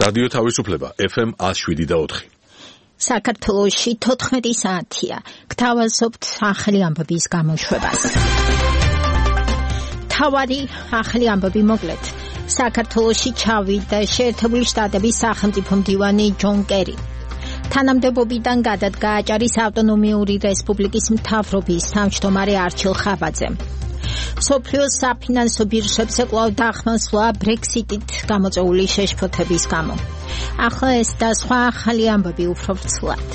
რადიო თავისუფლება FM 107.4. საქართველოში 14 საათია. გთავაზობთ ახალი ამბების გამოშვებას. თავარი ახალი ამბები მოკლედ. საქართველოში ჩავიდა შეერთებული შტატების სახელმწიფო მდივანი ჯონ კერი. თანამდებობიდან გადადგა აჭარის ავტონომიური რესპუბლიკის მთავრობის თავმჯდომარე არჩილ ხაბაძე. სოფლიოს საფინანსო ბირჟებზე კვლავ დახმასვლა ბრექსიტით გამოწვეული შეშფოთების გამო. ახლა ეს და სხვა ახალი ამბები უფრო ვრცლად.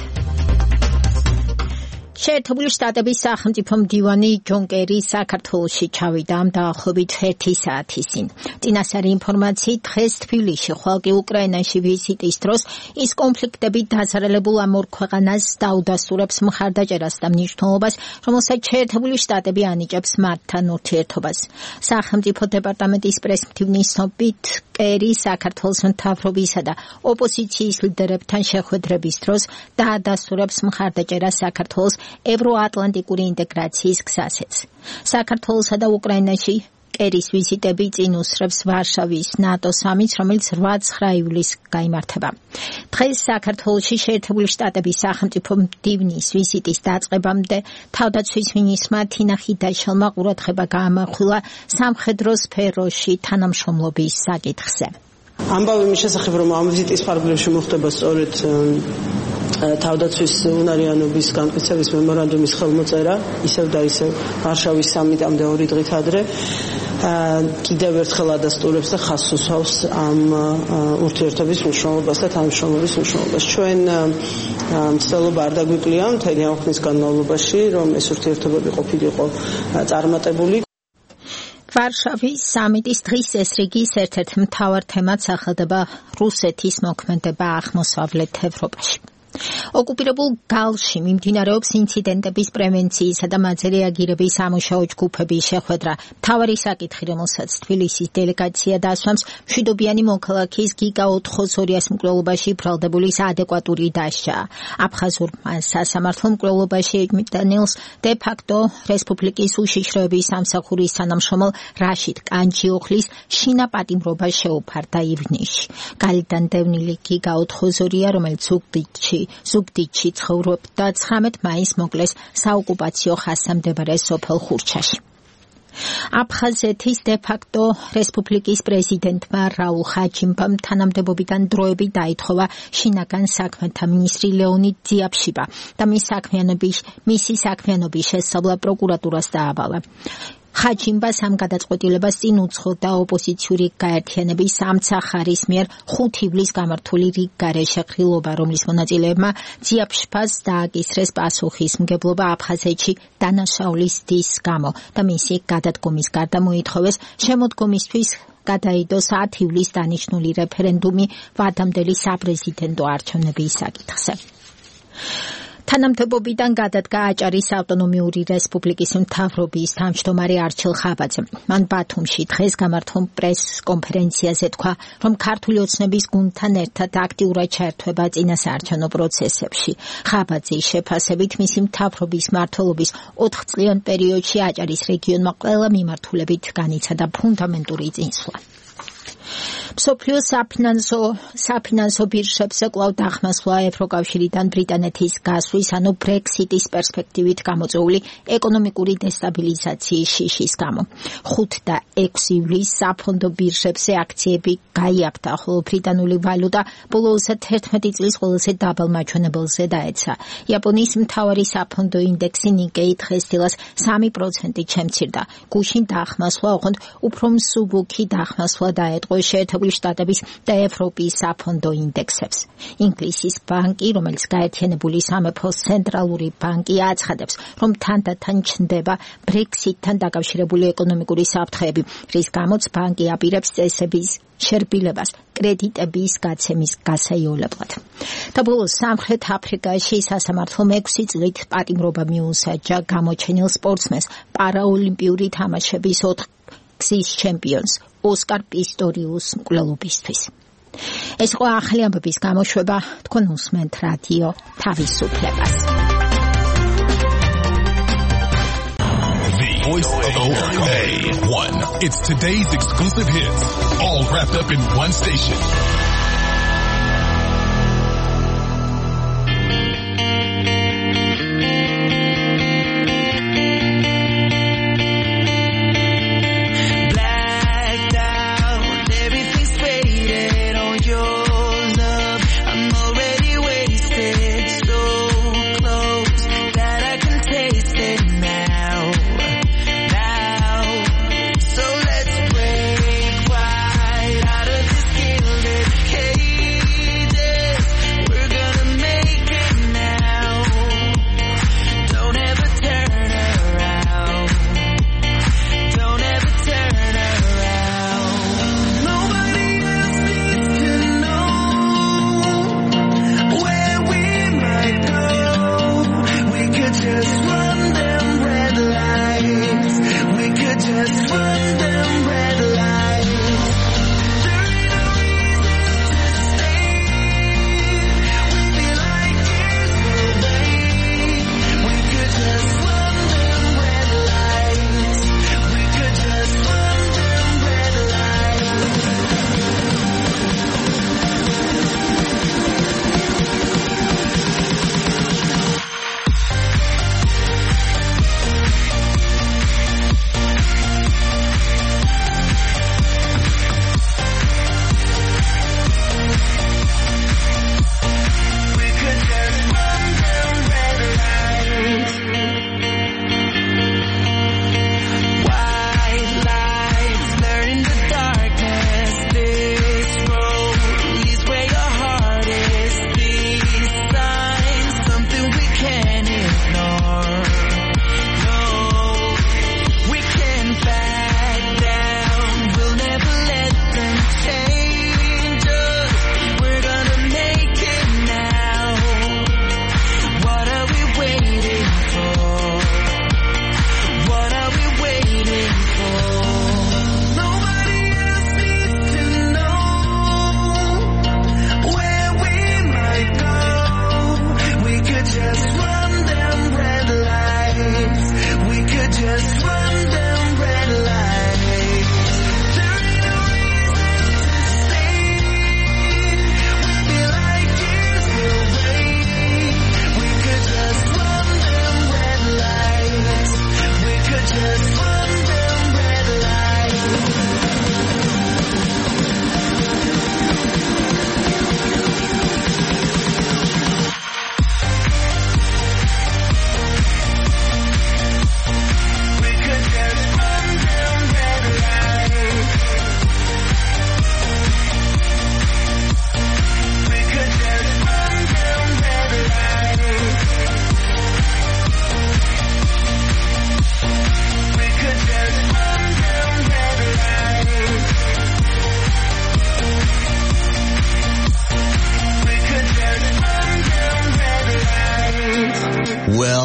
შეერთებული შტატების სახელმწიფო მდივანი ჯონ კერი საქართველოში ჩავიდა დაახლოებით 1 საათის წინ. წინასწარი ინფორმაციით დღეს თბილისში, ხვალ კი უკრაინაში ვიზიტის დროს ის კონფლიქტებით დაზარალებულ ამ ორ ქვეყანას დაუდასტურებს მხარდაჭერას და მნიშვნელობას, რომელსაც შეერთებული შტატები ანიჭებს მათთან ურთიერთობას. სახელმწიფო დეპარტამენტის პრესმდივნის ცნობით, კერი საქართველოს მთავრობისა და ოპოზიციის ლიდერებთან შეხვედრების დროს დაადასტურებს მხარდაჭერას საქართველოს ევროატლანტიკური ინტეგრაციის გზაზეც. საქართველოსა და უკრაინაში კერის ვიზიტები წინ უსწრებს ვარშავის ნატო სამიტს, რომელიც 8-9 ივლისს გაიმართება. დღეს საქართველოში შეერთებული შტატების სახელმწიფო მდივნის ვიზიტის დაწყებამდე თავდაცვის მინისტრმა თინა ხიდაშელმა ყურადღება გაამახვილა სამხედრო სფეროში თანამშრომლობის საკითხზე. ამბავი მის შესახებ, რომ ამ ვიზიტის ფარგლებში მოხდება სწორედ თავდაცვის უნარიანობის განმტკიცების მემორანდუმის ხელმოწერა, ისევ და ისევ ვარშავის სამიტამდე 2 დღით ადრე, კიდევ ერთხელ ადასტურებს და ხაზს უსვავს ამ ურთიერთობის მნიშვნელობას და თანამშრომლობის მნიშვნელობას. ჩვენ მცდელობა არ დაგვიკლია მთელი ამ ხნის განმავლობაში, რომ ეს ურთიერთობები ყოფილიყო წარმატებული. ვარშავის სამიტის დღის ეს რიგის ერთ-ერთ მთავარ თემად სახელდება რუსეთის მოქმედება აღმოსავლეთ ევროპაში. ოკუპირებულ გალში მიმდინარეობს ინციდენტების პრევენციისა და მათზე რეაგირების სამუშაო ჯგუფების შეხვედრა. მთავარი საკითხი, რომელსაც თბილისის დელეგაცია დასვამს, მშვიდობიანი მოქალაქის გიგა 402-ას მკვლელობაში ბრალდებულის ადეკვატური დასჯა. აფხაზურმა სასამართლო მკვლელობაში ემიტანილს დე ფაქტო რესპუბლიკის უშიშროების სამსახურის თანამშრომელ რაშიდ კანჯიოხლის შინაპატიმრობა შეუფარდა ივნისში. გალიდან დევნილი გიგა 402-ა, რომელიც ზუგდიდში ცხოვრობდა 19 მაისს მოკლეს საოკუპაციო ხაზზე მდებარე სოფელ ხურჩაში. აფხაზეთის დე ფაქტო რესპუბლიკის პრეზიდენტმა რაულ ხაჯიმბამ თანამდებობიდან დროებით დაითხოვა შინაგან საქმეთა მინისტრი ლეონიდ ძიაფშიბა და მისი საქმიანობის შესწავლა პროკურატურას დაავალა. ხაჯიმბას ამ გადაწყვეტილებას წინ უძღოდა ოპოზიციური გაერთიანების სამცახარის მიერ 5 ივლისს გამართული რიგგარეშე ღრილობა, რომლის მონაწილეებმა ძიაფშფას დააკისრეს პასუხისმგებლობა აფხაზეთში დანაშაულის დის გამო და მისი გადადგომის გარდა მოითხოვეს შემოდგომისთვის გადაიდოს 10 ივლისს დანიშნული რეფერენდუმი ვადამდელი საპრეზიდენტო არჩევნების საკითხზე. თანამდებობიდან გადადგა აჭარის ავტონომიური რესპუბლიკის მთავრობის თავმჯდომარე არჩილ ხაბაძე. მან ბათუმში დღეს გამართულ პრეს-კონფერენციაზე თქვა, რომ ქართული ოცნების გუნდთან ერთად აქტიურად ჩაერთვება წინასაარჩევნო პროცესებში. ხაბაძის შეფასებით, მისი მთავრობის მმართველობის 4 წლიან პერიოდში აჭარის რეგიონმა ყველა მიმართულებით განიცადა ფუნდამენტური წინსვლა. მსოფლიოს საფინანსო ბირჟებზე კვლავ დახმასვლა ევროკავშირიდან ბრიტანეთის გასვლის, ანუ ბრექსიტის პერსპექტივით გამოწვეული ეკონომიკური დესტაბილიზაციის შიშის გამო. 5 და 6 ივლისს საფონდო ბირჟებზე აქციები გაიაფთა, ხოლო ბრიტანული ვალუტა ბოლოს 11 წლის ყველაზე დაბალ მაჩვენებელზე დაეცა. იაპონიის მთავარი საფონდო ინდექსი ნიკეი დღეს დილას 3% შემცირდა. გუშინ დახმასვლა ოღონდ უფრო მსუბუქი დახმასვლა დაეტყო შეერთებული შტატების და ევროპის საფონდო ინდექსებს. ინგლისის ბანკი, რომელიც გაერთიანებული სამეფოს ცენტრალური ბანკი, აცხადებს, რომ თანდათან ჩნდება ბრექსიტთან დაკავშირებული ეკონომიკური საფრთხეები, რის გამოც ბანკი აპირებს წესების შერბილებას კრედიტების გაცემის გასაიოლებლად. და ბოლოს სამხრეთ აფრიკაში სასამართლომ 6 წლით პატიმრობა მიუსაჯა გამოჩენილ სპორტსმენს პარაოლიმპიური თამაშების 4 გზის ჩემპიონს ოსკარ პისტორიუს მკვლელობისთვის. ეს იყო ახალი ამბების გამოშვება, თქვენ უსმენთ რადიო თავისუფლებას. Voice of OMA 1. It's today's exclusive hits, all wrapped up in one station.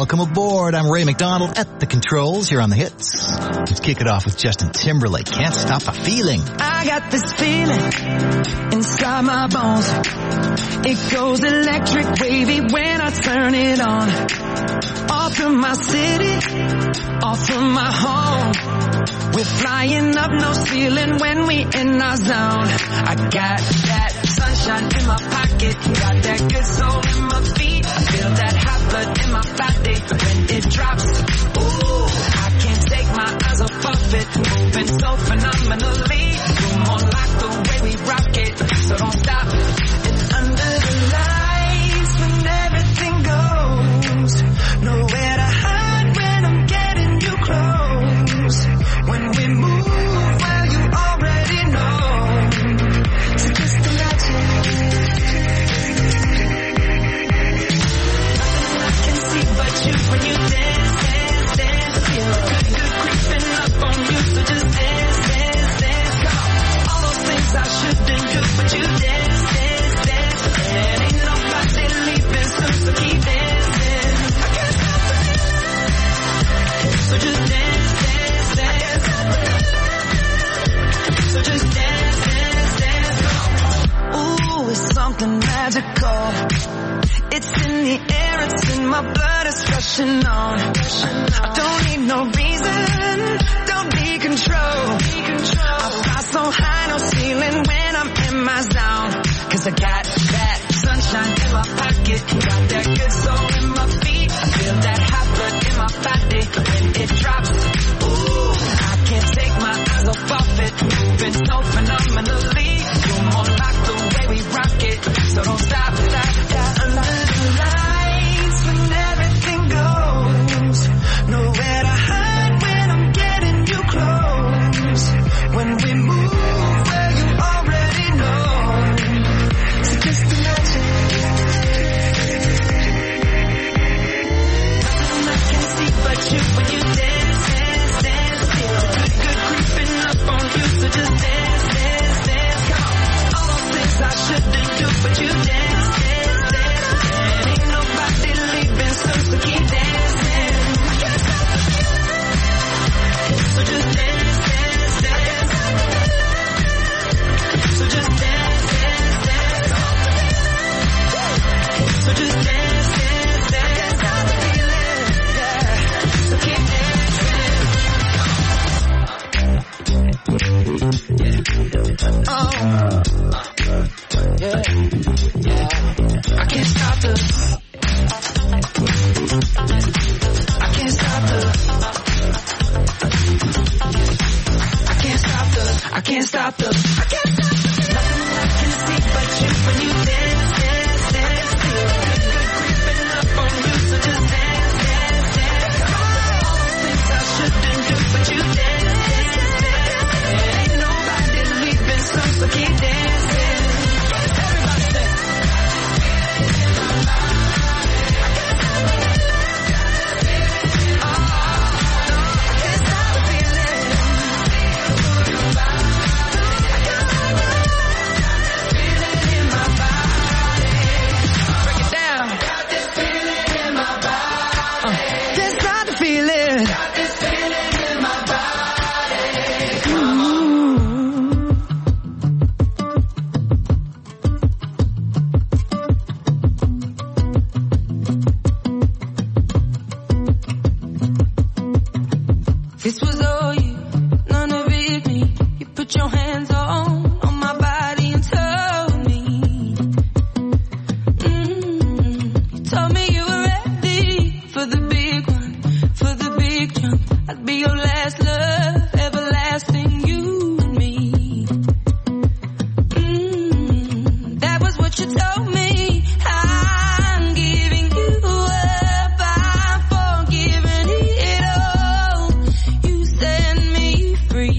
Welcome aboard. I'm Ray McDonald at the controls here on the hits. Let's kick it off with Justin Timberlake. Can't Stop a Feeling. I got this feeling inside my bones. It goes electric wavy when I turn it on. Off from my city, off from my home. We're flying up, no ceiling when we in our zone. I got that sunshine in my pocket, got that good soul in my feet. I feel that hot blood in my body when it drops. Ooh, I can't take my eyes off of it, moving so phenomenally. You're more like the way we rock it, so don't stop. And under the lights when everything goes, nowhere to hide when I'm getting you close. When we move, well, you already know. So just imagine. Nothing I can see but you when you dance, dance, dance. Feel good creeping up on you. So just dance, dance, dance. Come on. All those things I shouldn't do, but you dance, dance, dance. And ain't nobody leaving soon, so keep dancing. I can't stop the feeling. So just dance, dance, dance. So just dance, dance, dance. Ooh, it's something magical. It's in the air, it's in my blood, it's rushing on. I don't need no reason, don't need control. I fly so high, no ceiling when I'm in my zone. Cause I got that sunshine in my pocket, got that good soul in my feet. I feel that hot blood in my body when it drops. Ooh, I can't take my eyes off of it, moving so phenomenally. You're more like the way we rock it, so don't stop, stop, stop. Under the lights when everything goes, nowhere to hide when I'm getting you close. When we move, well, you already know. So just imagine. Nothing I can see but you when you dance, dance, dance. Feel good creeping up on you, so just dance, dance, dance. Come on. All those things I shouldn't do, but you dance, dance, dance. And ain't nobody leaving soon, so keep dancing. I can't stop the feeling. So just dance, dance, dance. So just dance, dance, dance. So just dance, dance, dance. Stop the feeling, yeah. So keep dancing. Oh, yeah, yeah. I can't stop the. I can't stop the. I can't stop the. I can't stop the. I can't stop the. Nothing I can see but you when you dance, dance, dance. Feel good creeping up on you, so just dance, dance, dance. All those things I shouldn't do, but you dance, dance, dance. Ain't nobody leaving soon, so keep dancing. Everybody say. This was all you, none of it me. You put your hands on my body and told me. You told me you were ready for the big one, for the big jump. I'd be your last love, everlasting, you and me. That was what you told me. I'm giving you up, I'm forgiving it all. You set me free.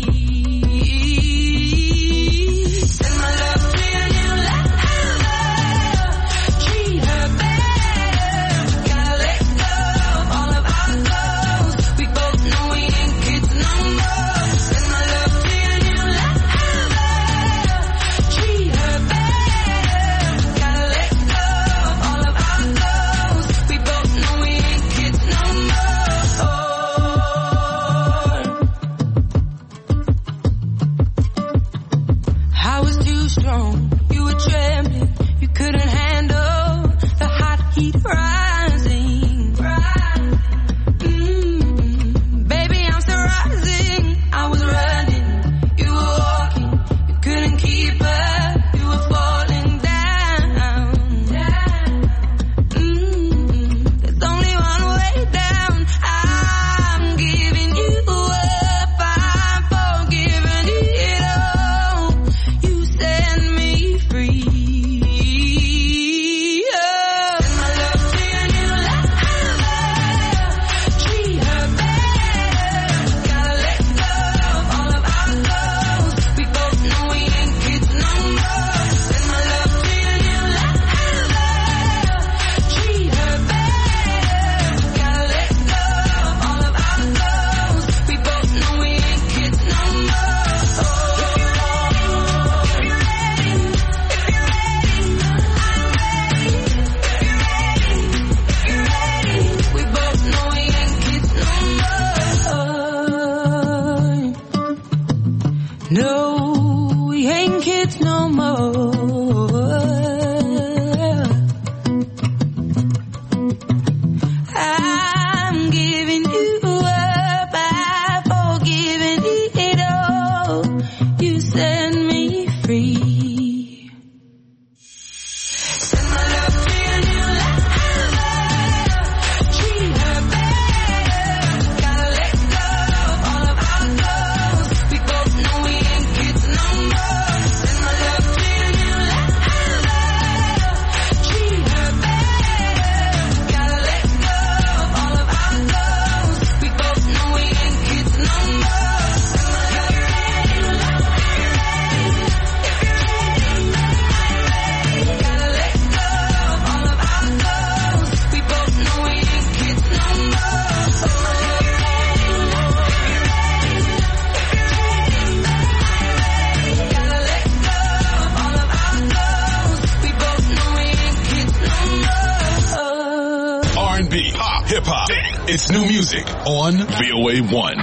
Send my love to your new lover. Treat her better. Gotta let go of all of our goals. We both know we ain't No, we ain't kids no more. I'm giving you up, I've forgiven it all. You set me free. Send my love to your new lover. Treat her better. Gotta let go of all of our goals. We both know we ain't kids no more. Send my love to your new lover. Treat her better. Gotta let go of all of our goals. We both know we ain't kids no more. Send my love to your new lover. Gotta let go of all of our goals. We both know we ain't kids no more. Send my love to your new lover. Gotta let go of all of our goals. We both know we ain't kids no more. R&B, pop, hip-hop. It's new music on VOA1.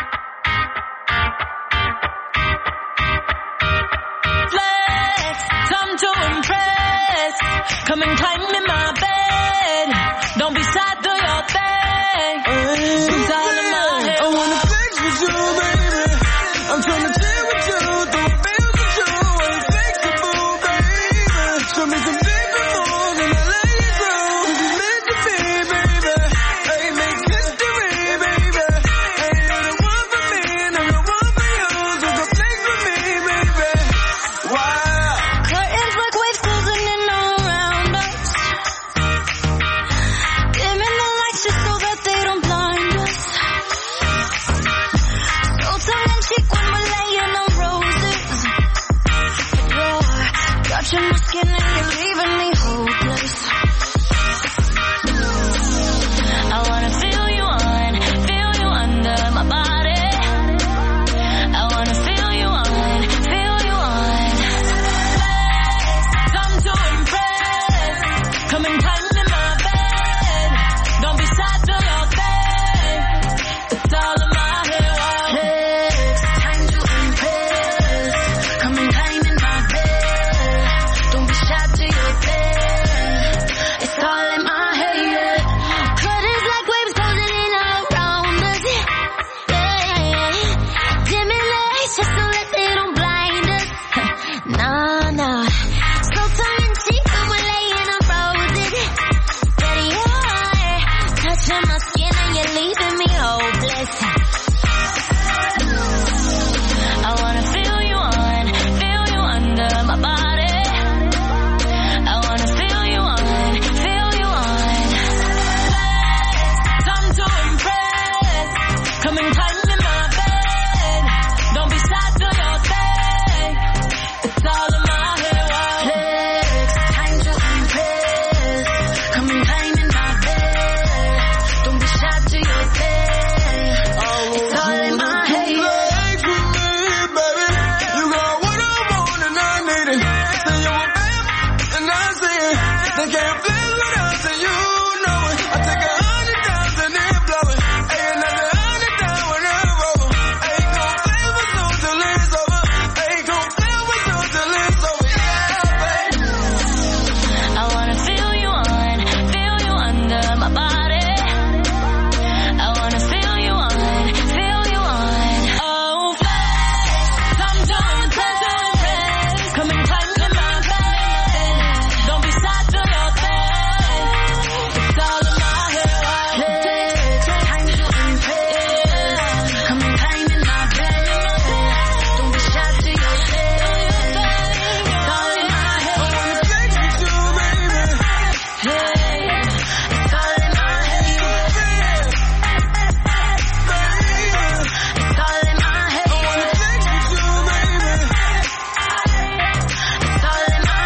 Flex, time to impress. Come and climb in my bed. Don't be sad, do your thing. It's all in my head. I wanna flex with you, baby. I'm trying to chill with you, do feel with you. Ain't flexible, baby. Show me some different moves and I lay you through. This is meant to be, baby. Hey, make history, baby. Hey, you're the one for me and I'm the one for you. So come flex with me, baby. Wow. Curtains like waves closing in around us. Dimming the lights just so that they don't blind us. So tongue in cheek when we're laying on roses. You're touching my skin and you're leaving me hopeless. I wanna feel you under my body. I wanna feel you on. Time to impress. Come and climb in my bed. Don't be sad, do your thing. It's all in my head. Time to impress. Come and climb in my bed. Don't be shy, do your thing. It's all in my head. Curtains like waves closing in around us. Dimming lights just so that they don't blind us. Nah. So tongue in cheek when we're laying on roses. But you're touching my skin and you're leaving me hopeless. I wanna feel you under my body. I wanna feel you on. Time to impress. Come and climb in my bed. Don't be sad, do your thing. It's all in my head. Time to impress. Come and climb in my bed. Don't be shy, do your thing. It's all in my head. Flex with me, baby. You got what I want and I need it. Say you a bam and I see it. They can't flex without and you know it. I take 100,000 and blow it. Ain't another 100,000 when I'm over. Ain't gon' flex with you till it's over. Ain't gon' flex with you till it's over. Yeah, baby. I wanna feel you under my body. I wanna feel you on. Oh, flex, time to impress. Come and climb in my bed. Don't be sad, do your thing. It's all in my head. Time to impress. Come and climb in my bed. Don't be shy, do your thing. It's all in my head. Flex with you, baby. It's all in my head. It's all in my head. Flex with you, baby. It's all in my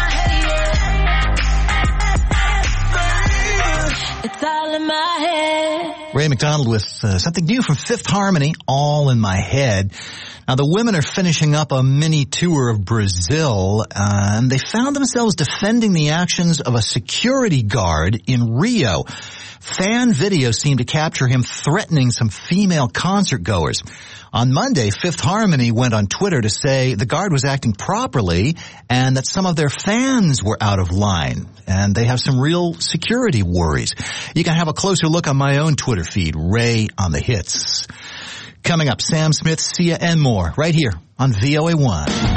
head. It's all in my head. Ray McDonald with something new from Fifth Harmony, All in My Head. Now, the women are finishing up a mini tour of Brazil, and they found themselves defending the actions of a security guard in Rio. Fan video seemed to capture him threatening some female concert goers. On Monday, Fifth Harmony went on Twitter to say the Guard was acting properly and that some of their fans were out of line. And they have some real security worries. You can have a closer look on my own Twitter feed, Ray on the Hits. Coming up, Sam Smith, Sia, and more, right here on VOA1.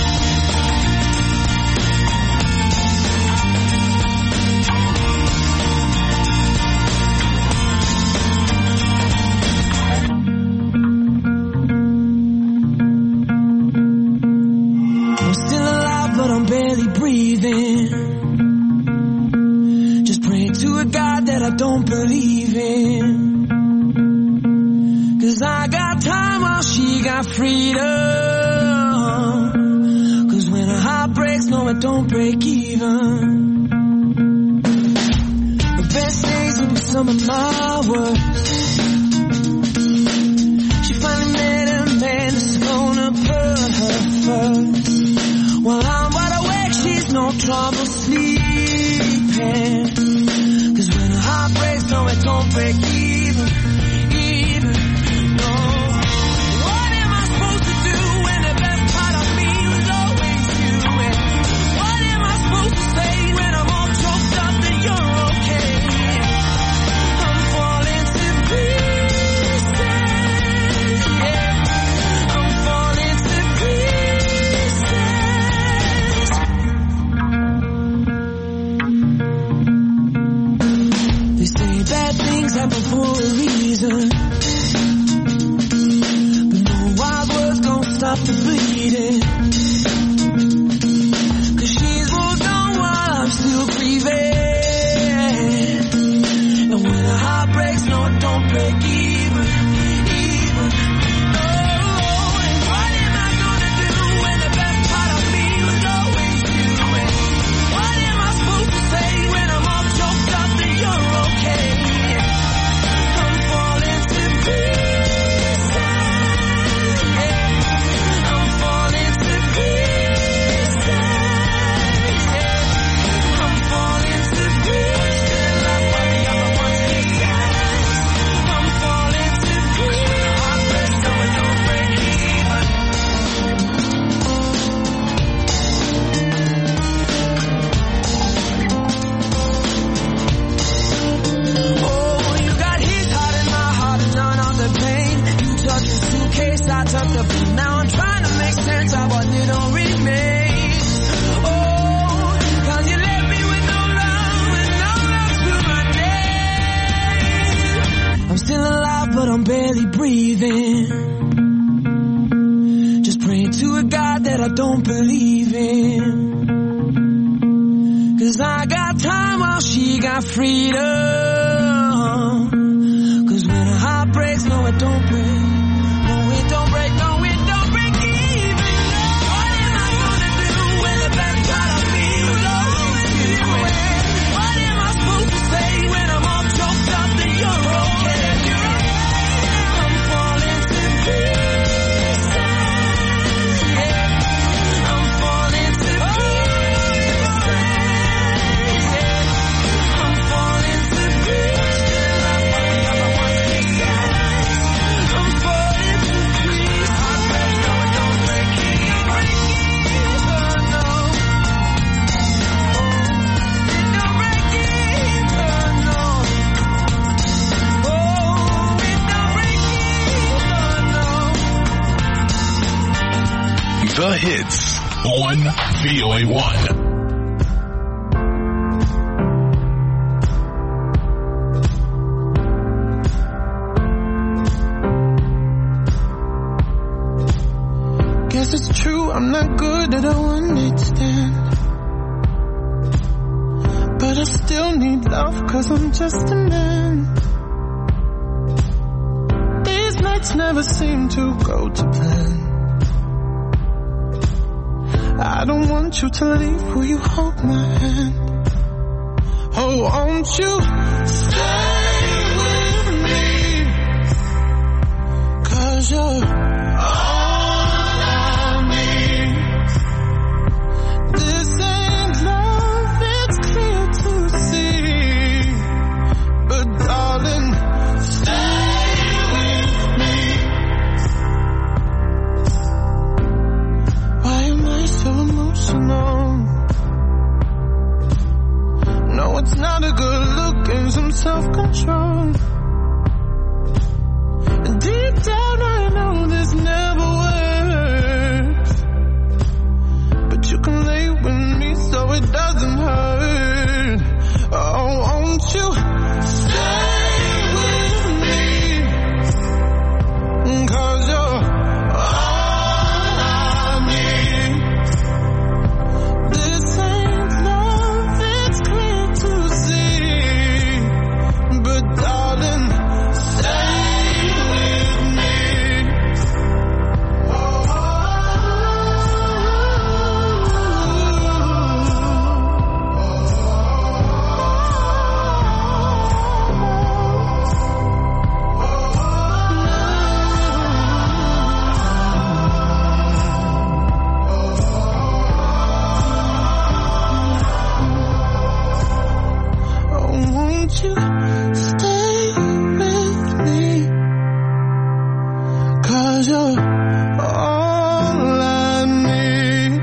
Don't believe in, 'cause I got time while she got freedom. 'Cause when a heart breaks, no, it don't break even. The best days will be some of my worst. She finally met a man that's gonna put her first. While I'm wide awake, she's no trouble sleeping. Heartbreaks, no, it don't break even, no. What am I supposed to do when the best part of me was always you? And what am I supposed to say when I'm all choked up that you're okay? I'm falling to pieces, yeah. I'm falling to pieces. Bad things happen for a reason, but no wild words gon' stop the bleeding. 'Cause she's moved on while I'm still grieving. And when a heart breaks, no, it don't break even, no. And what am I gonna do when the best part of me was always you? And what am I supposed to say when I'm all choked up that you're okay? I tucked up and now I'm trying to make sense of what little remains. Oh, 'cause you left me with no love and no love to my name. I'm still alive but I'm barely breathing. Just praying to a God that I don't believe in. 'Cause I got time while she got freedom. 'Cause when a heart breaks, no, it don't break. Don't break, no, it don't break even. What am I gonna do when the best part of me was always you? What am I supposed to say when I'm all choked up that you're okay? I'm falling to pieces, yeah. I'm falling to pieces, yeah. I'm falling to pieces. I'm falling to The Hits on VOA1. Guess it's true, I'm not good at a one-night stand, but I still need love 'cause I'm just a man. These nights never seem to go to plan. I don't want you to leave, will you hold my hand? Oh, won't you stay with me? 'Cause you're all I need. This ain't love, it's clear to see. But darling, stay with me. 'cause you're all I need.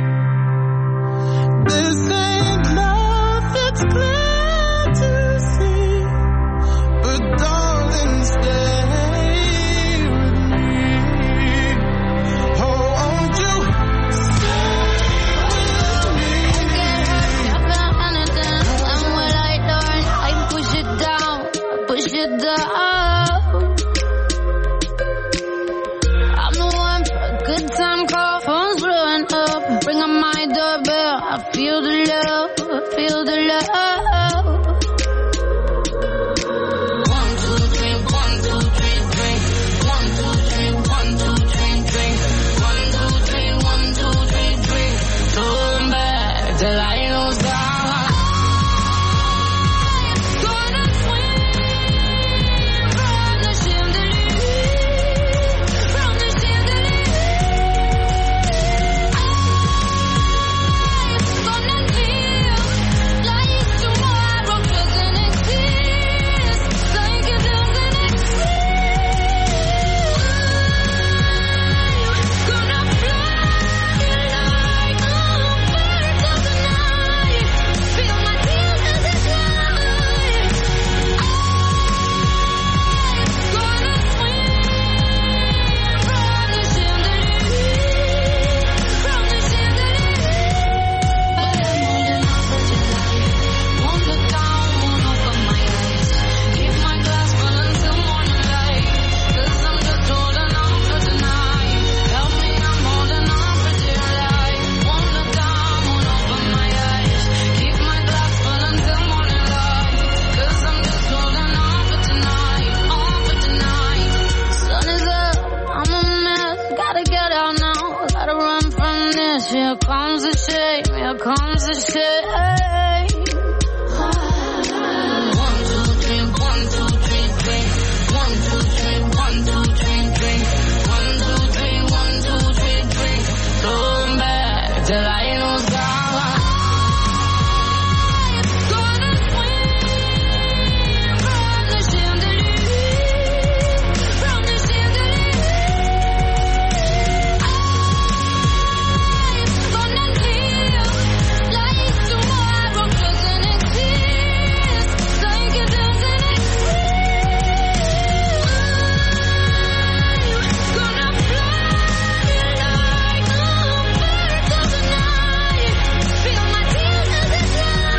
This ain't love, it's clear to see, but darling, stay with me. Oh, won't you stay with me? Never anything, and when I don't, I push it down, push it down. I'm the one for a good time call, phone's blowing up, ring on my doorbell. I feel the love, I feel the love. 1, 2, 3, 1, 2, 3, drink. 1, 2, 3, 1, 2, 3, drink. 1, 2, 3, 1, 2, 3, drink. Turn back till I lose the gonna swim from the chandelier, from the chandelier. Gonna feel like tomorrow doesn't exist, like it doesn't exist. Gonna fly like a bird of the night, feel my tears as they fly. Gonna swim from the chandelier, from the chandelier. But I'm holding on for your life. Won't look down, won't open my eyes. Keep my glass full until morning light, 'cause I'm just holding on for tonight. Help me, I'm holding on for dear life. Won't look down, won't open my eyes. Keep my glass full until morning light, 'cause I'm just holding on for tonight, on for tonight. Sun is up, I'm a mess, gotta get out now, gotta run from this. Here comes the shame, here comes the shame. 1, 2, 3, 1, 2, 3, drink. 1, 2, 3, 1, 2, 3, drink. 1, 2, 3, 1, 2, 3, drink. Turn back till I lose the gonna swim from the chandelier, from the chandelier. Gonna feel like tomorrow doesn't exist, like it doesn't exist. Gonna fly like a bird of the night, feel my tears as they fly.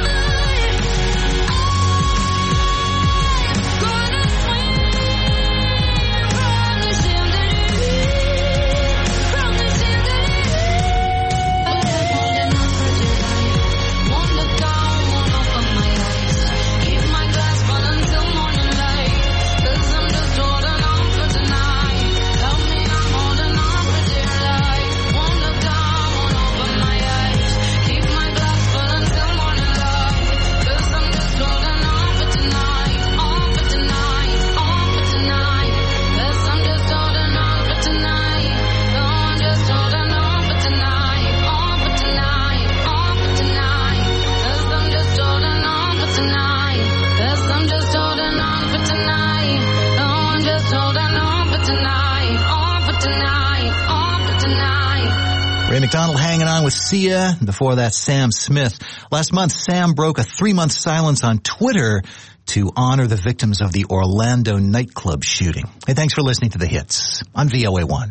Gonna swim from the chandelier, from the chandelier. But I'm holding on for dear life. Won't look down, won't open my eyes. Keep my glass full until morning light, 'cause I'm just holding on for tonight. Help me, I'm holding on for dear life. Won't look down, won't open my eyes. Keep my glass full until morning light, 'cause I'm just holding on for tonight, on for tonight, on for tonight. 'Cause I'm just holding on for tonight. No, I'm just holding on for tonight, on for tonight, on for tonight. 'Cause I'm just holding on for tonight. 'Cause I'm just holding on for tonight. No, I'm just holding on for tonight, on for tonight, on for tonight. Ray McDonald hanging on with Sia. Before that, Sam Smith. Last month, Sam broke a 3-month silence on Twitter to honor the victims of the Orlando nightclub shooting. Hey, thanks for listening to The Hits on VOA1.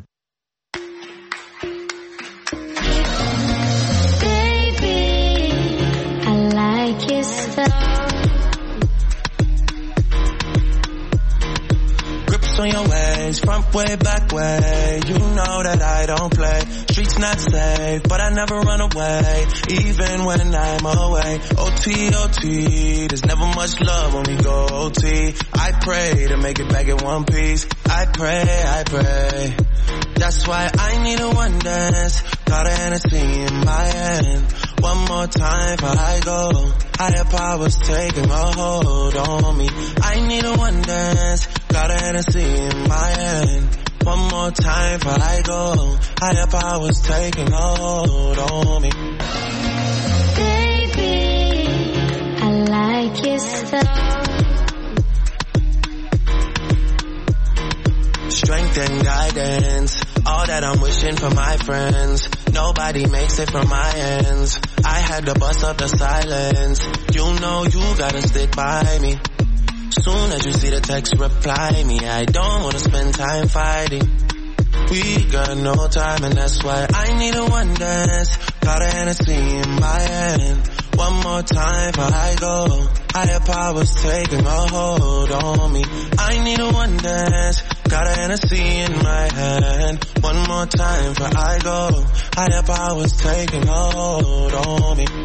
Baby, I like your style. Grips on your ways, front way, back way. You know that I don't play. Streets not safe, but I never run away, even when I'm away. OT, OT, there's never much love when we go OT. I pray to make it back in one piece. I pray. That's why I need a one dance. Got a Hennessy in my hand. One more time before I go. Higher powers taking a hold on me. I need a one dance. Got a Hennessy in my hand. One more time before I go. Higher powers taking a hold on me. Baby, I like your style. Strength and guidance, I'm wishing for my friends. Nobody makes it from my ends. I had to bust up the silence. You know you gotta stick by me. Soon as you see the text, reply me. I don't wanna spend time fighting. We got no time and that's why I need a one dance. Got a Hennessy in my hand. One more time before I go. Higher powers taking a hold on me. I need a one dance. Got a Hennessy in my hand. One more time before I go. Higher powers taking a hold on me.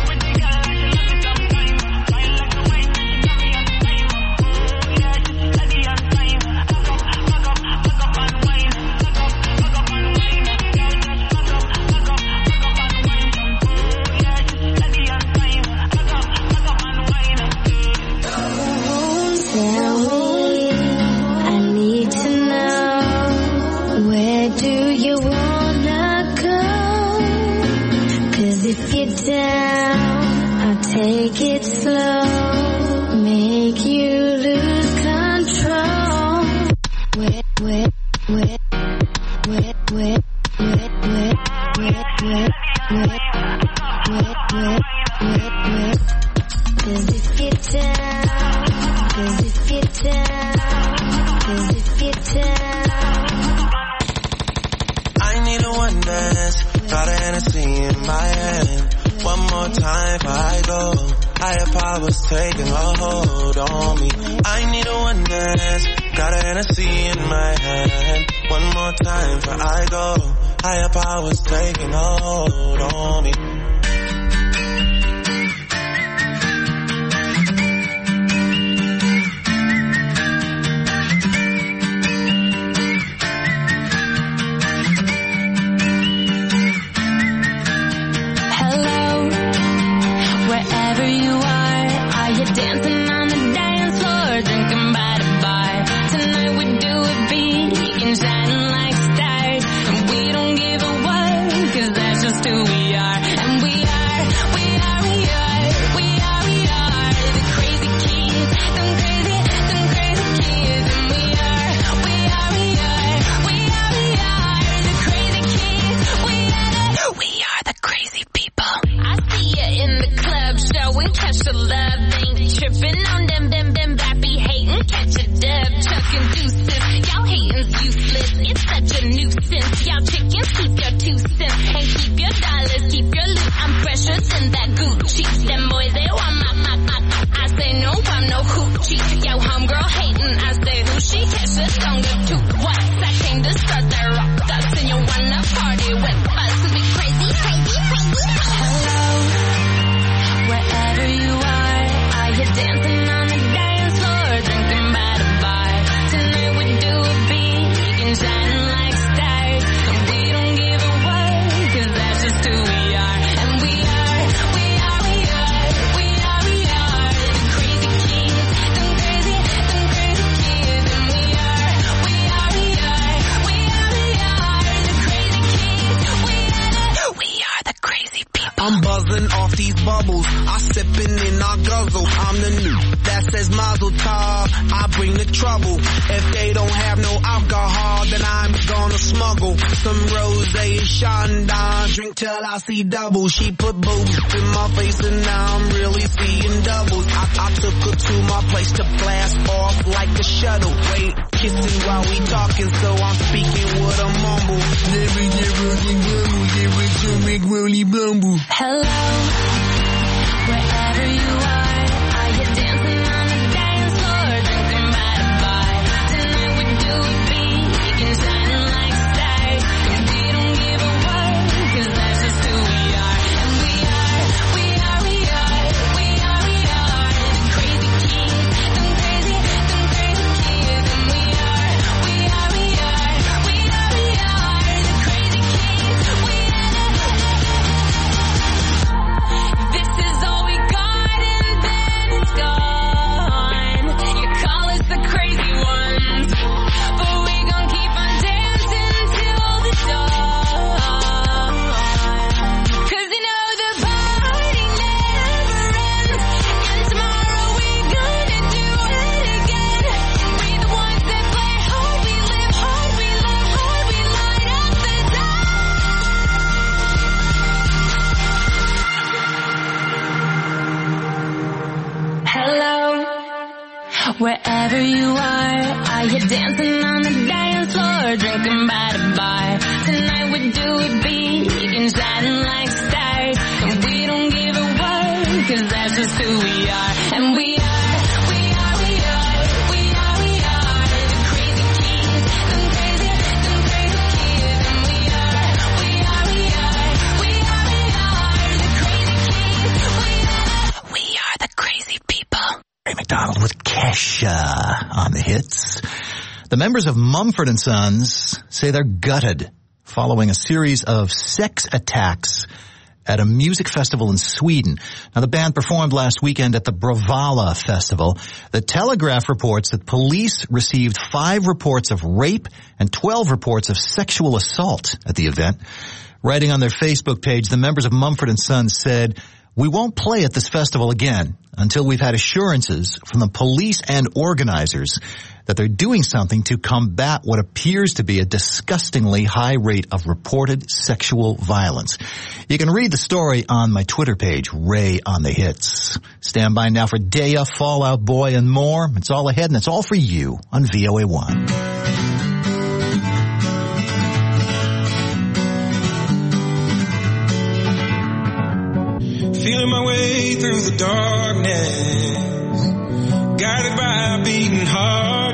Take it slow, make you lose control. Wet, wet, wet, wet, wet, wet, wet, wet, wet, wet, wet, wet, wet, wet. Does it get down? Does it get down? Does it get down? I need a one dance. Got a Hennessy in my hand. One more time before I go. Higher powers taking a hold on me. I need a one dance. Got a Hennessy in my hand. One more time before I go. Higher powers taking a hold on me. Dancing on the dance floor, drinking by the bar. Tonight we do it big and shining like stars. And we don't give a what, 'cause that's just who we are. And we are the crazy kids, them crazy kids. And we are the crazy kids. We are the crazy people. I see you in the club showing catch the love. Tripping on them bappy hating, catch a dub, chucking deuces. Y'all hating's useless, it's such a nuisance. Y'all chickens, keep your 2 cents, and keep your dollars, keep your loot. I'm fresher than that Gucci. Them boys, they want my. I say no, I'm no hoochie. Yo, homegirl hating, I say who she? Catch a don't give two what? I came to start that rock dust, and you wanna party with us. Be crazy. Hello, wherever you are. You're dancing on the dance floor, drinking by the bar. Tonight we do it big and shining like stars. And we don't give a what, 'cause that's just who we are. And we are the crazy kids, them crazy kids. And we are the crazy kids. We are the crazy people. I'm buzzing off these bubbles. I sipping in our guzzle. I'm the new that says Mazel Tov. I bring the trouble. If they don't have no alcohol, then I'm gonna smuggle some rosé Chandon. Drink till I see double. She put boobs in my face and now I'm really seeing doubles. I took her to my place to blast off like a shuttle. Wait, kissing while we talking, so I'm speaking with a mumble. Hello, wherever you are you dancing on the dance floor, drinking by the bar? Tonight we do it big and shining like stars. And we don't give a what, 'cause that's just who we are. And we are the crazy kids, them crazy kids. And we are the crazy kids. This is all we got and wherever you are. Are you dancing on the dance floor, drinking by the bar? Tonight we do it big and shining like stars, and we don't give a what, 'cause that's just who we are. And we are the crazy kids, them crazy kids. And we are the crazy kids. We are the crazy people. Ray McDonald with Kesha on the hits. The members of Mumford & Sons say they're gutted following a series of sex attacks at a music festival in Sweden. Now, the band performed last weekend at the Bravalla Festival. The Telegraph reports that police received 5 reports of rape and 12 reports of sexual assault at the event. Writing on their Facebook page, the members of Mumford & Sons said, "We won't play at this festival again until we've had assurances from the police and organizers that they're doing something to combat what appears to be a disgustingly high rate of reported sexual violence." You can read the story on my Twitter page, Ray on the Hits. Stand by now for Daya, Fall Out Boy, and more. It's all ahead, and it's all for you on VOA1. Feeling my way through the darkness, guided by a beating heart.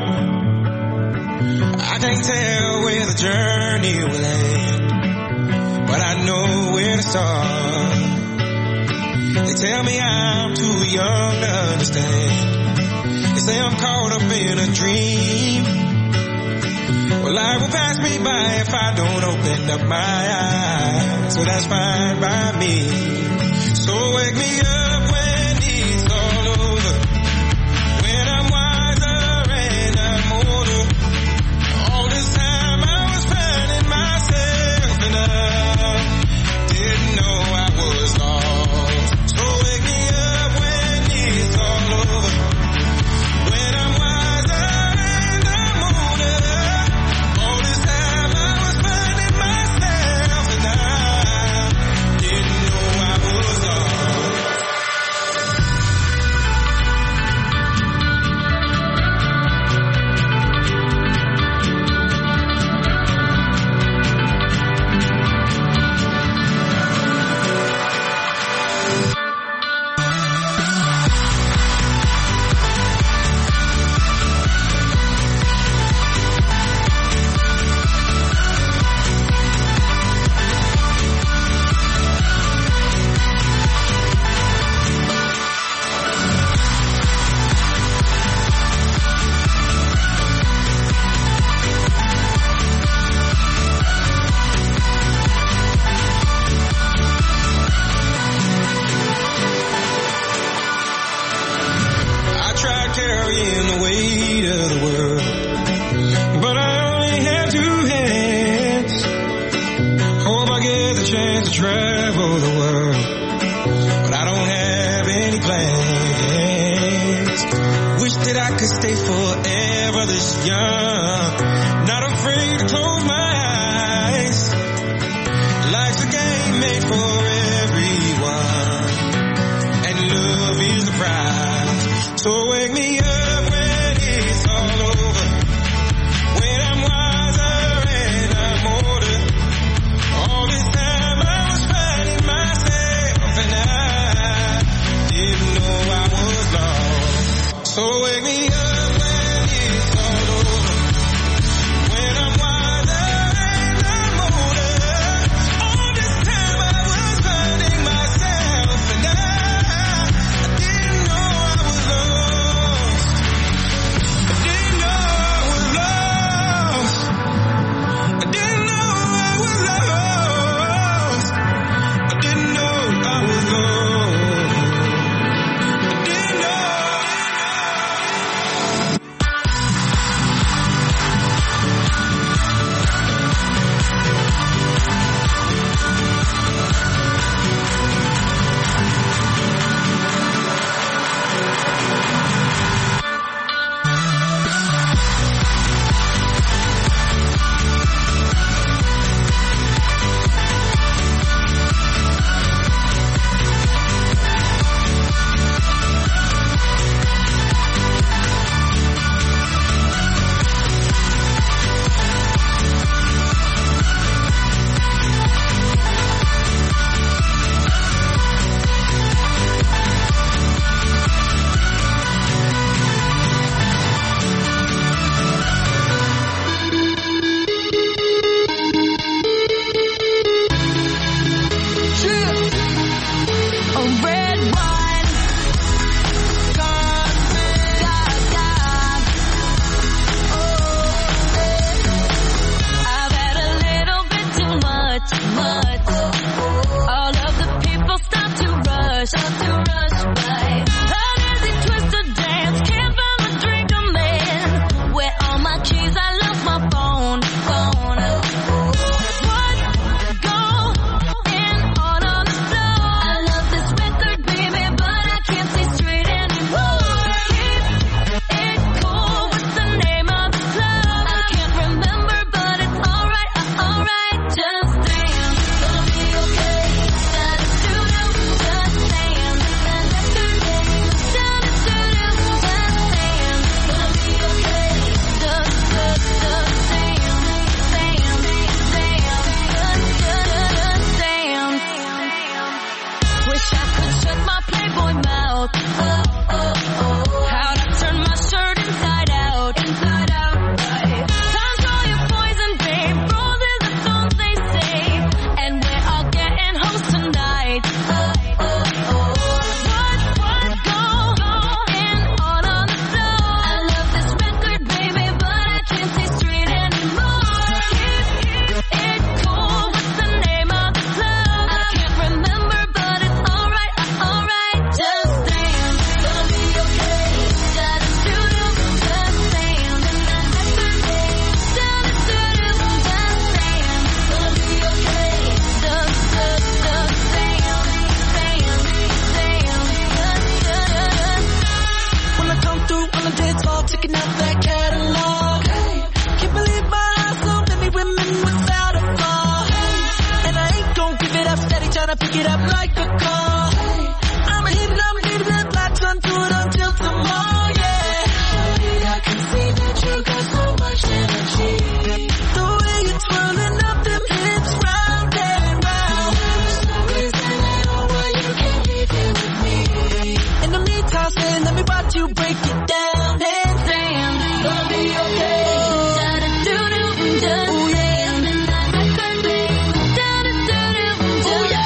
I can't tell where the journey will end, but I know where to start. They tell me I'm too young to understand. They say I'm caught up in a dream. Well, life will pass me by if I don't open up my eyes, so that's fine by me. So wake me up when it's all over, when I'm wiser and I'm older. All this time I was finding myself and I didn't know I was lost. So wake me up when it's all over, when I'm wiser and I'm older. All this time I was finding myself and I didn't know I was lost. Carrying the weight of the world, but I only have 2 hands. Hope I get the chance to travel the world, but I don't have any plans. Wish that I could stay forever this young, not afraid to close my eyes. Life's a game made for everyone, and love is the prize. So wake me up when it's all over, when I'm wiser and I'm older. All this time I was finding myself and I didn't know I was lost. So wake me up when it's all over, too much. All of the people stop to rush by. How does it twist to dance? Can't find my drink, I'm in. Where all my keys? I lost my phone. What? Go in on the floor. I love this record, baby, but I can't see straight anymore. Keep it cool. What's the name of the club? I can't remember, but it's alright. Just dance, gonna be okay. Da-da-doo-doo, just dance. Da-da-doo-doo, just dance. Gonna be okay. Just dance. Wish I could shut my Playboy mouth. How'd I turn my shirt inside out? Time's all your poison, babe. Roses are songs they say, and we're all getting home tonight. What? Go in on the floor. I love this record, baby, but I can't see straight anymore. Keep it cool. What's the name of the club? I can't remember, but it's alright. Just dance, gonna be okay. Da-da-doo-doo, just dance. Da-da-doo-doo, just dance. Gonna be okay. Just When I come through on the dance floor, checking out that catalog. Can't believe my eyes, so many women without a flaw. And I ain't gon' give it up, steady tryna pick it up like a car. I'ma hit it, like sun through it until tomorrow, yeah. Shawty, I can see that you got so much energy. The way you're twirling up them hips round and round. There's no reason at all why you can't be here with me. In the meantime, say, let me watch you break it down and dance. Gonna be okay. Da-da-doo-doo, just Ooh, yeah. Ooh, yeah.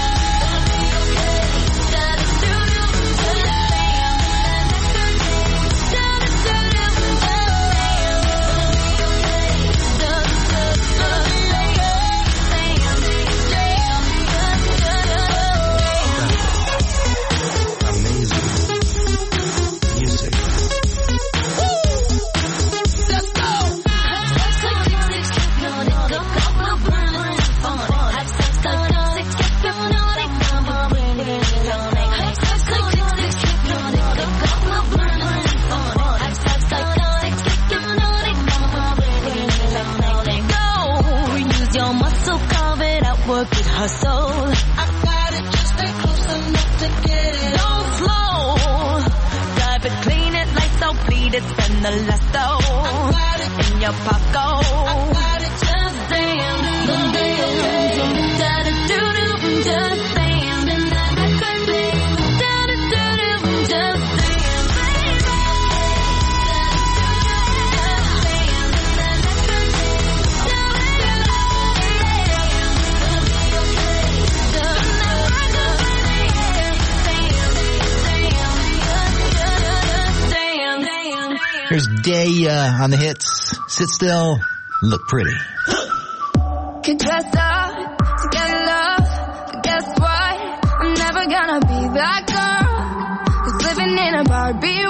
work it, hustle. I got it, just stay close enough to get it. Don't slow. Drive it, clean it, lights out, bleed it, spend the last dough in your pocket. I got it, just dance, don't dance, da-da-do-do, just dance. Here's Daya on the hits. Sit still, look pretty. Could dress up to get love, but guess what? I'm never gonna be that girl who's living in a Barbie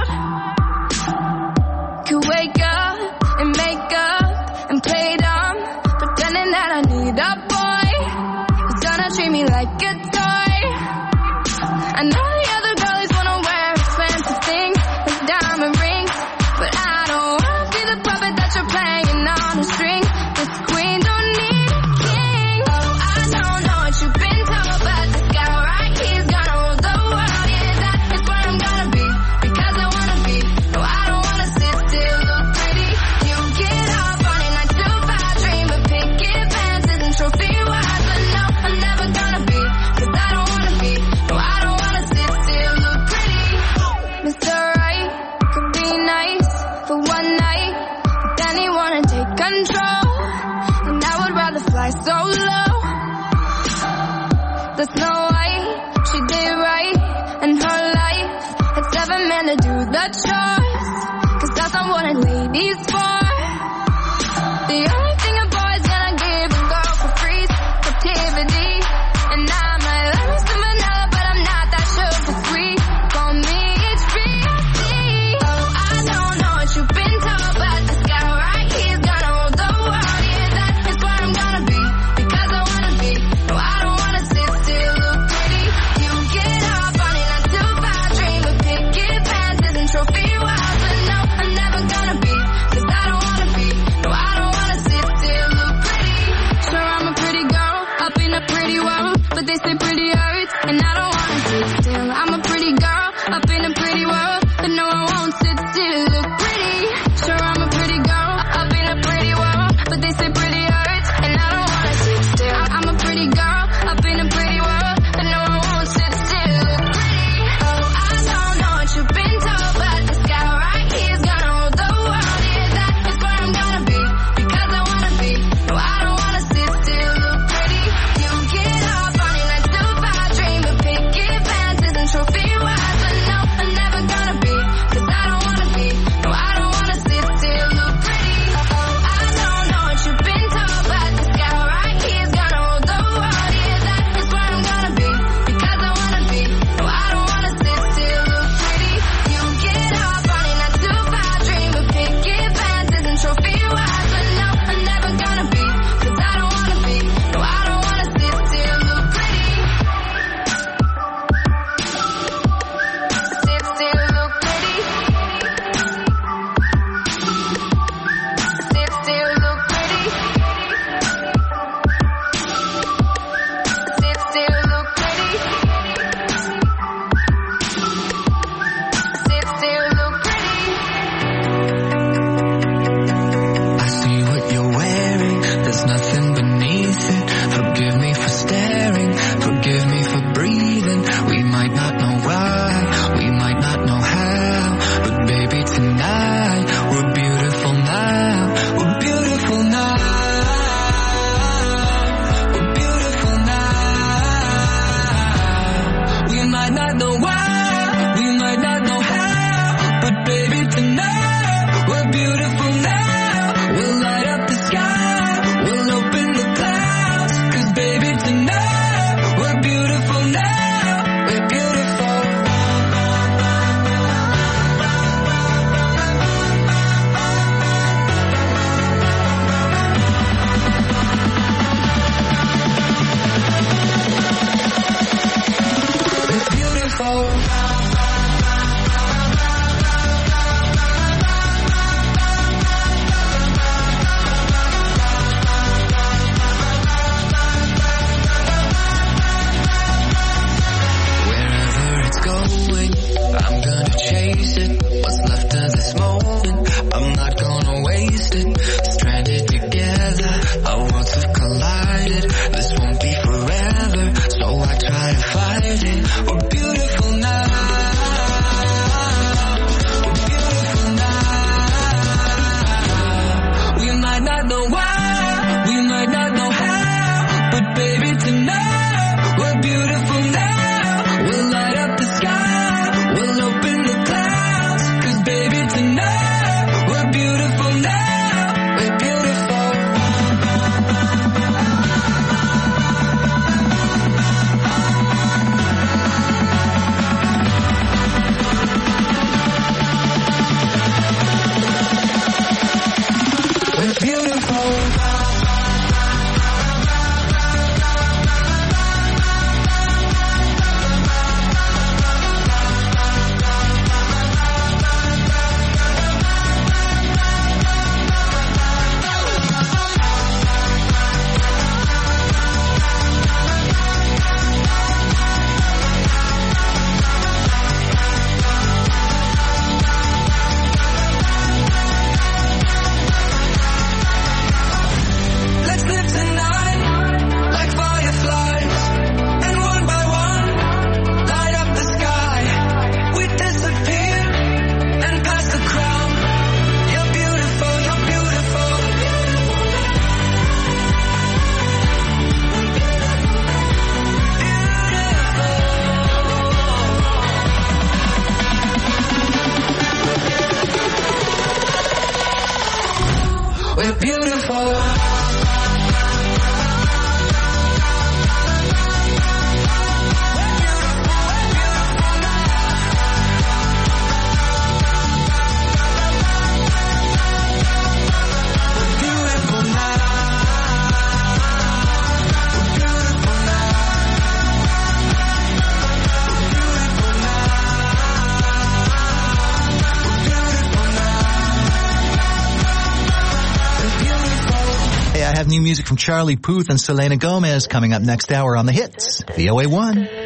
world. Could wake up and make up and play dumb, pretending that I need a boy who's gonna treat me like a toy. I know the other girls wanna wear expensive things like diamond rings, but I don't wanna be the puppet that you're playing on a string. This queen don't need a king. Oh, I don't know what you've been told, but this guy right here's gonna rule the world. Yeah, that is where I'm gonna be, because I wanna be. No, I don't wanna sit still, look pretty. You get up on it, 9 to 5, dream of picket fences and trophy wives, but no, I'm never gonna be, cause I don't wanna be. No, I don't wanna sit still, look pretty. Mr. Right could be nice for one night, but then he wanna take control, and I would rather fly solo. The Snow White, she did right, and her life had 7 men to do the chores, cause that's not what a lady's for. The only thing a boy's gonna give a girl for free is new music from Charlie Puth and Selena Gomez coming up next hour on The Hits, VOA1.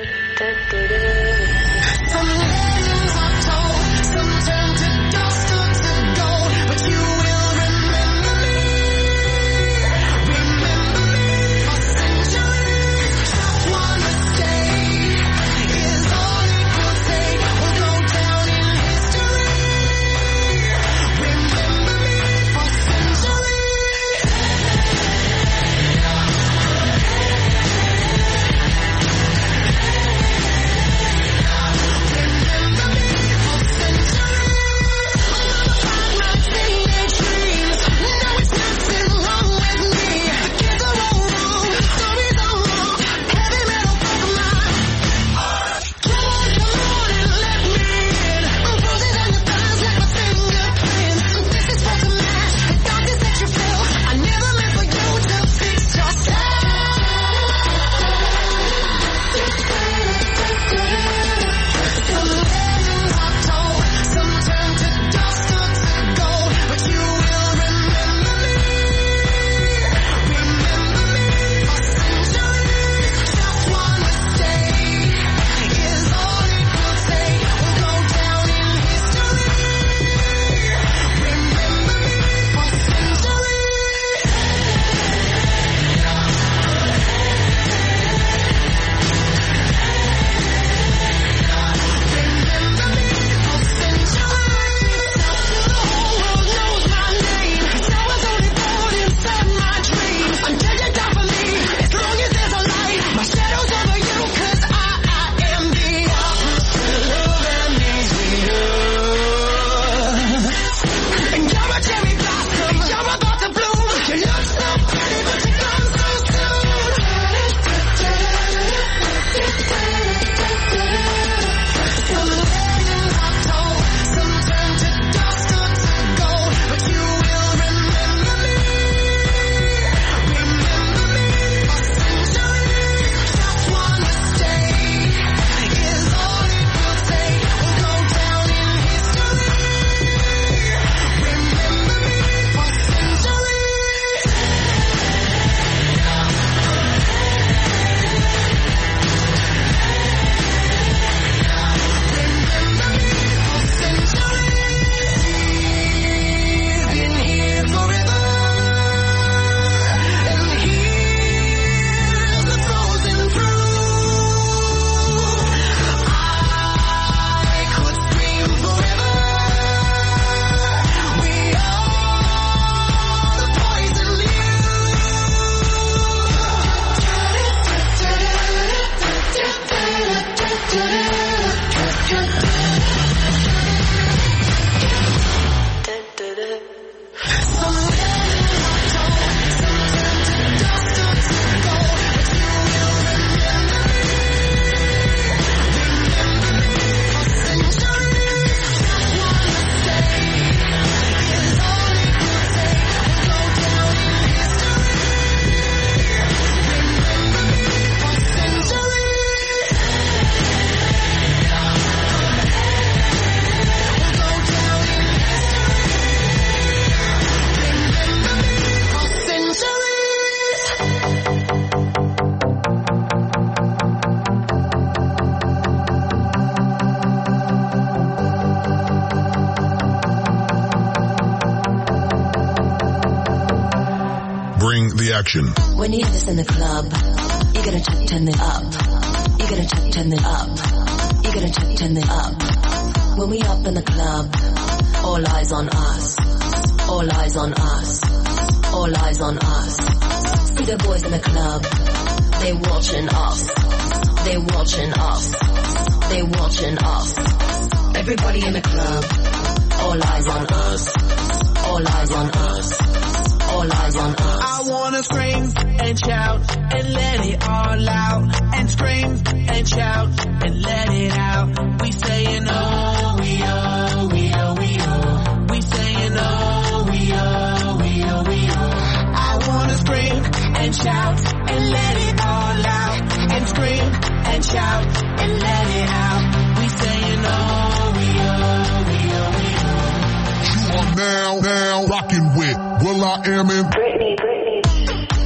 Action. When you hear this in the club, you gotta turn it up. You gotta turn it up. You gotta turn it up. When we up in the club, all eyes on us. All eyes on us. All eyes on us. See the boys in the club, they watching us. They watching us. They watching us. Everybody in the club, all eyes on us. All eyes on us. All eyes on us. I wanna scream and shout and let it all out. And scream and shout and let it out. We saying oh, we oh, we oh, we oh. We saying oh, we oh, we oh, we oh. I wanna scream and shout and let it all out. And scream and shout and let it out. We saying oh, we oh, we oh, we oh. You are now rocking with Will I Am in Britney.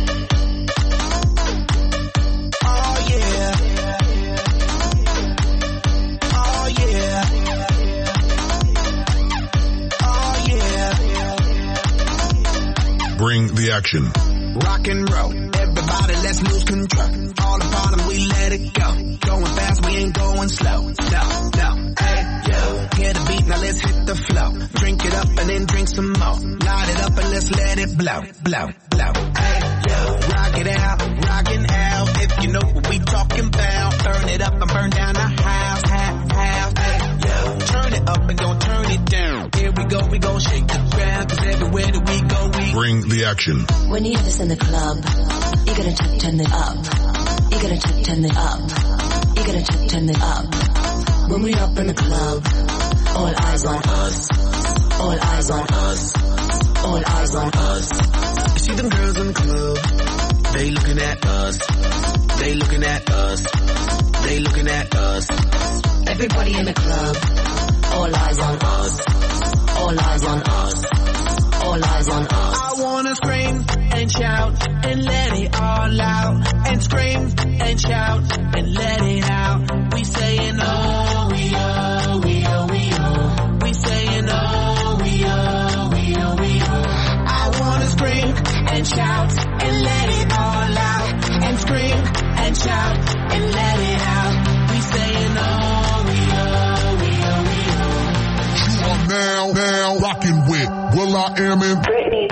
Bring the action. Rock and roll, everybody let's lose control. All the bottom we let it go. Going fast, we ain't going slow. No, hey, yo. Hear the beat, now let's hit the flow. Drink it up and then drink some more. Light it up and let's let it blow. Hey, yo. Rock it out, rockin' out. If you know what we talking about. Burn it up and burn down the house. Hey, yo. Turn it up and don't turn it down. Here we go shake the ground. Cause everywhere that we go, we Bring the action. When you hear this in the club, you gotta turn it up. You gotta turn it up. You gotta turn it up. When we up in the club, all eyes on us. All eyes on us. All eyes on us. You see them girls in the club. They looking at us. They looking at us. They looking at us. Everybody in the club, all eyes on us. All eyes on us. All eyes on us. I wanna scream and shout and let it all out. And scream and shout and let it out. We saying oh, we oh, we oh, we oh. We saying oh, we oh, we oh, we oh. I wanna scream and shout and let it all out. And scream and shout and let it out. We saying oh, we oh, we oh, we oh. You are now rocking with will.i.am and Britney.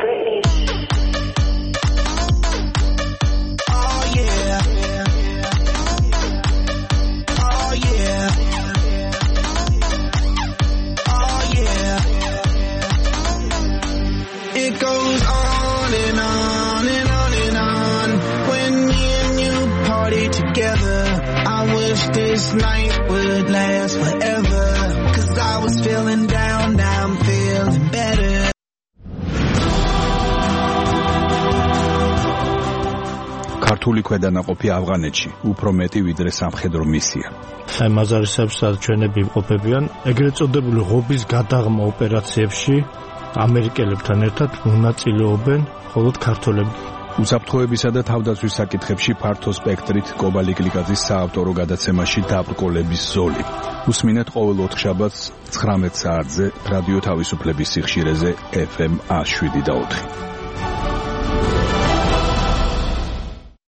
Oh yeah. Oh yeah. Oh yeah. It goes on and on and on and on. When me and you party together, I wish this night would last forever. Cause I was feeling down, now I'm feeling better. ქართული ქვედანაყოფი ავღანეთში უფრო მეტი ვიდრე სამხედრო მისია. აი მაზარისებს ჩვენები ყოფებიან ეგრეთ წოდებული ღობის გადაღმა ოპერაციებში ამერიკელებთან ერთად მონაწილეობენ მხოლოდ ქართველები. უსაფრთხოებისა და თავდაცვის საკითხებში ფართო სპექტრით კობალი გლიკაძის საავტორო გადაცემაში დაბრკოლების ზოლი. უსმინეთ ყოველ ოთხშაბათს 19 საათზე რადიო თავისუფლების სიხშირეზე FM 107 და 4.